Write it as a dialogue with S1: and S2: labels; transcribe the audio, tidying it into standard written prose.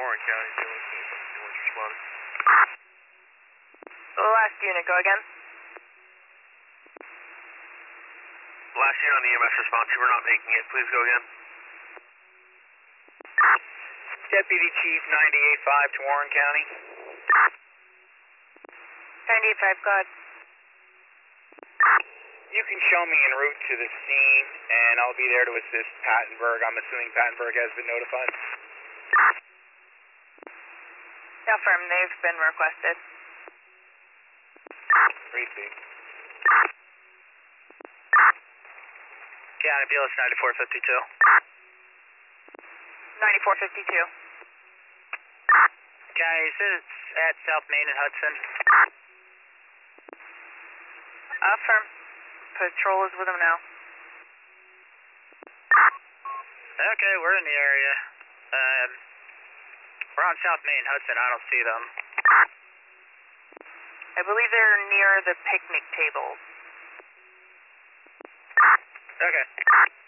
S1: Warren County, Warren's responding.
S2: The last unit, go again.
S1: Last unit on the EMS response, you were not making it. Please go again.
S3: Deputy Chief 98-5 to Warren County.
S2: 98-5, go ahead.
S3: You can show me en route to the scene, and I'll be there to assist Pattenberg. I'm assuming Pattenberg has been notified.
S2: Affirm, they've been requested.
S3: Receive.
S1: County BLS 9452.
S2: 9452.
S1: County, you said it's at South Main and Hudson.
S2: Affirm. Patrol is with them now.
S1: Okay, we're in the area. We're on South Main, Hudson. I don't see them.
S2: I believe they're near the picnic table.
S1: Okay.